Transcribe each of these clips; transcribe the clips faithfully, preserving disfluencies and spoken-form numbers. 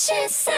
she say?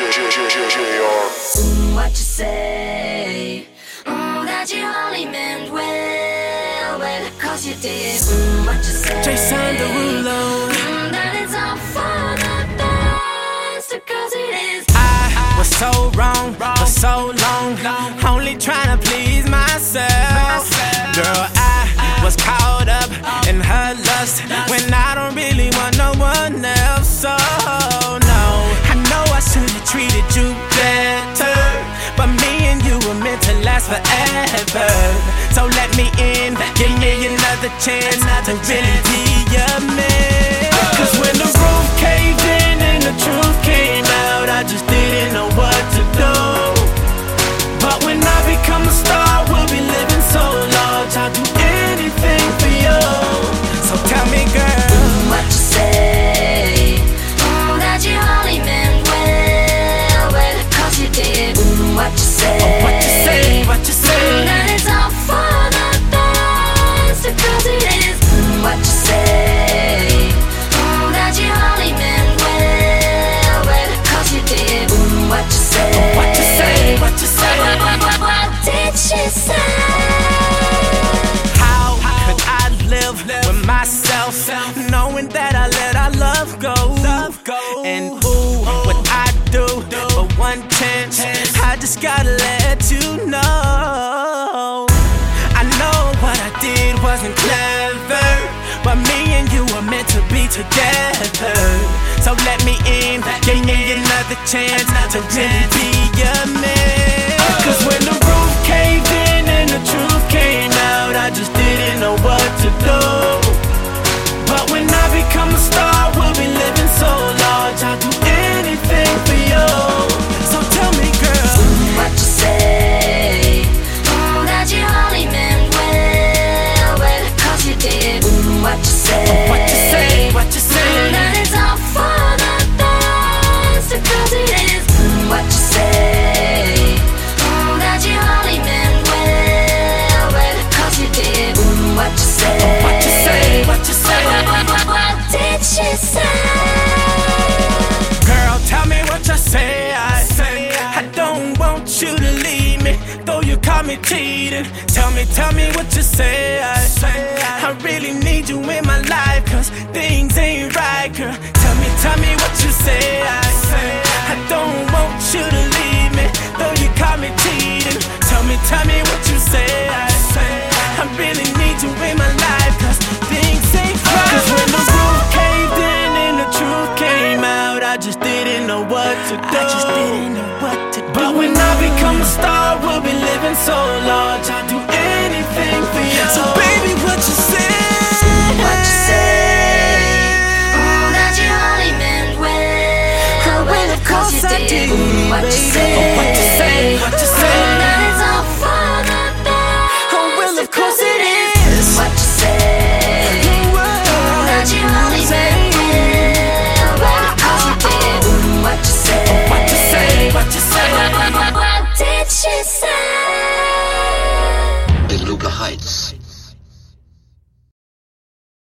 Mm, what you say? Mm, that you only meant well, well, cause you did. Mm, what you say? Jason Derulo. Mm, that it's all for the best, cause it is. I was so wrong for so long, only trying to please myself. Girl, I was caught up in her lust when I don't really want no one else. So no, I know I should've treated you better, but me and you were meant to last forever. So let me in, give me another chance to really be your man. Cause when the roof caved in and the truth came out, I just didn't know what to do. But when I become a star, we'll be living so large, I'll do anything for you. So tell me, girl, what you say? Mm, that you only meant well, well, cause you did. Mm, what you say? oh, what you say, what you say? Mm, that it's all for the best, cause it is. Mm, what you say? Mm, that you only meant well, well, cause you did. Mm, what you say? oh, what you say, what you say? What, what, what, what did she say? How could I live with myself, knowing that I let our love go? And ooh, what I do for one chance, I just gotta let you know. I know what I did wasn't clever, but me and you were meant to be together. So let me in, give me another chance to really be your man. Cause when the roof caved in and the truth came out, I just didn't know what to do. But when I become a star, we'll be living so large, I'll do anything for you. So tell me, girl, what you say? Mm, that you only meant well, well, cause you did. Mm, what you say? what you say, what you say? Mm, that it's all for the best, cause it is. Mm, what you say? Mm, that you only meant well, well, cause you did. Mm, what you say? what you say, what you say? What, what, what, what did she say? Girl, tell me what you say. I say I don't want you to leave me, though you caught me cheating. Tell me, tell me what you say. I say I really need you in my life, cause things ain't right, girl. Tell me, tell me what you say. I say I don't want you to leave me, though you caught me cheating. Tell me, tell me what you say. I say I really need you in my life, cause things ain't right. Cause when the roof caved in and the truth came out, I just didn't know what to do. I just didn't know what to do. But when I become a star, we'll be living so large, I'll do